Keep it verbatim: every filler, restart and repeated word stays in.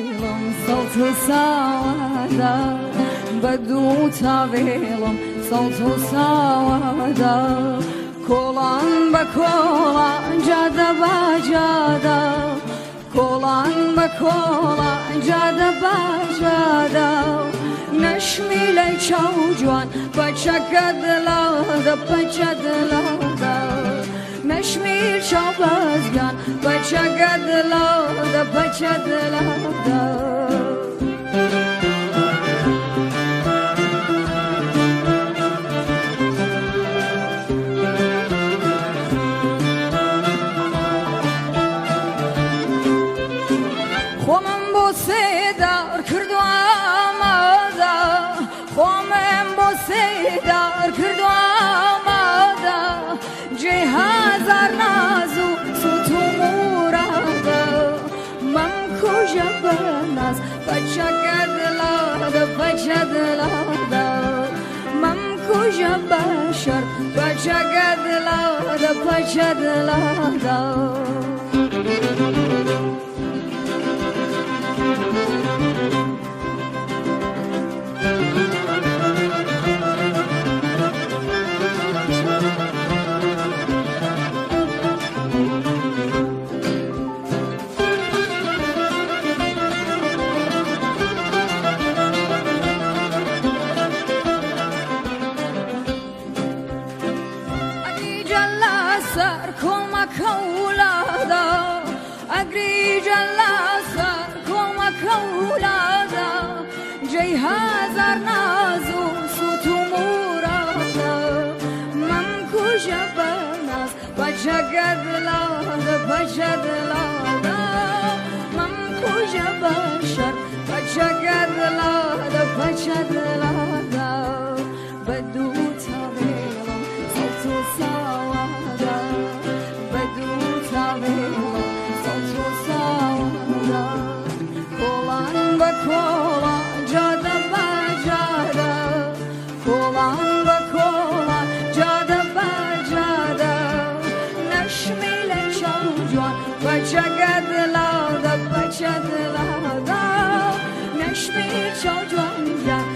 ویلم سڵت و ساوادا بەدوو تاوێڵم سەڵت و ساوادا کۆڵان بە کۆڵان جادە با جادە کۆڵان بە کۆڵان جادە با جادە نەشمی لەی چاو جوان بەچەکە دڵاودا بەچە دڵاودا نەشمیر چاو بەزگان بەچەکە دڵاودا بەچە دڵاودا خۆمم بۆ سێدار کردووە ئامادە خۆمم بۆ سێدار کردووە ئامادە جێ هەزار ناز و سوت و مورادە مەم کوژە بە ناز بەچەکە دڵاودا بەچە دڵاودا مەم کوژە بە شەر بەچەکە دڵاودا بەچە دڵاودا سر کۆمەکە وڵادا ئەگریجە لا سەر کۆمەکە وڵادا جێی هەزار ناز و سوت و مورادە مەم کوژە بە ناز بەچەکە دڵاودا بەچە دڵاودا مەم کوژە بە شەر بەچەکە دڵاودا بەچە دڵاودا بەدوو تاوێڵم سەڵت و ساوادا بەدوو تاوێڵم سەڵت و ساوادا کۆڵان بە کۆڵان جادە بە جادە کۆڵان بە کۆڵان جادە بە جادە نەشمی لە چاو جوان بەچەکە دڵاودا بەچە دڵاودا نەشمی چاو جوان